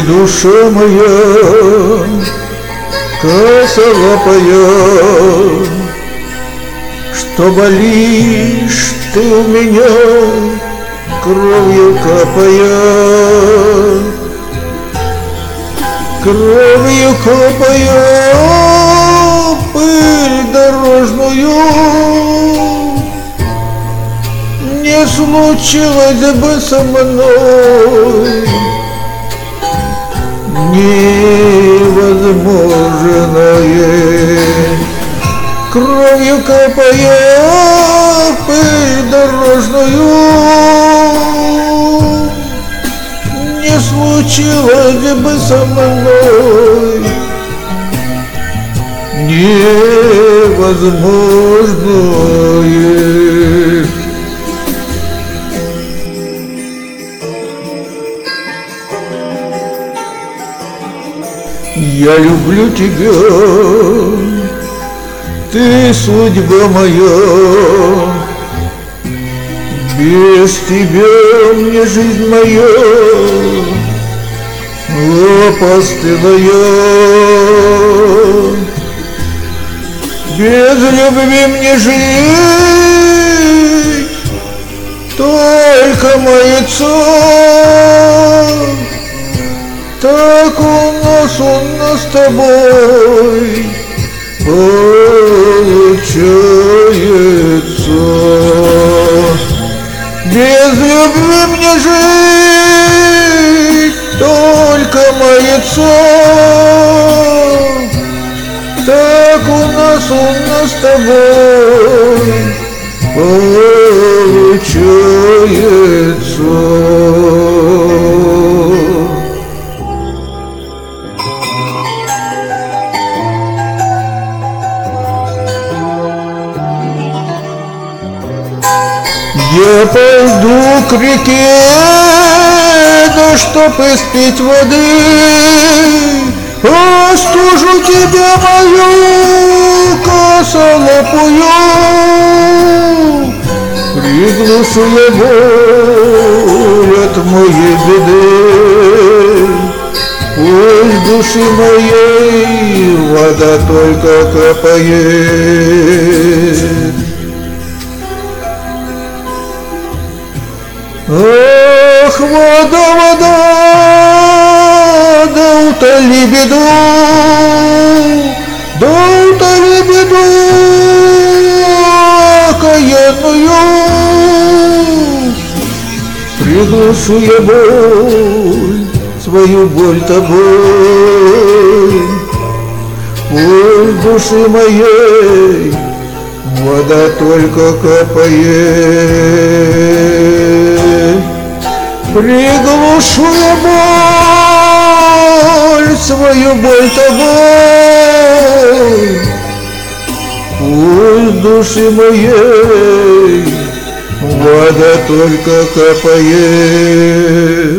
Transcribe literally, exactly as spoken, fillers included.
Ты, душа моя, косолапая, что болишь ты у меня, кровью капая, кровью капая пыль дорожную. Не случилось бы со мной невозможное, кровью капая пыль дорожную. Не случилось бы со мной невозможное. Я люблю тебя, ты судьба моя, без тебя мне жизнь моя опостылая. Без любви мне жить только мается. Так у нас, у нас с тобой получается. Без любви мне жить только мается. Так у нас, у нас с тобой получается. Я пойду к реке, да чтоб испить воды, остужу тебя мою косолапую. Приглушу я боль от моей беды, пусть души моей вода только капает. Ах, вода, вода, да утоли беду, да утоли беду окаянную. Приглушу я боль, свою боль тобой, пусть души моей вода только капает. Приглушу я боль, свою боль тобой, пусть души моей вода только капает.